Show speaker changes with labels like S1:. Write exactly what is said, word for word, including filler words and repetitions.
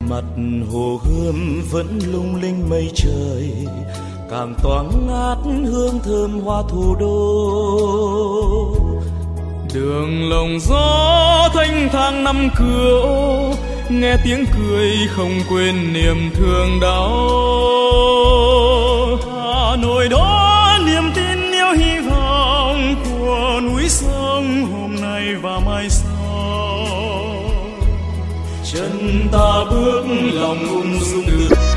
S1: mặt hồ Gươm vẫn lung linh mây trời, càng thoáng ngát hương thơm hoa thủ đô.
S2: Đường lồng gió thanh thang năm cửu, nghe tiếng cười không quên niềm thương đau. Hà Nội đó niềm tin yêu hy vọng của núi sông hôm nay và mai sau.
S1: Chân ta bước lòng ung dung tự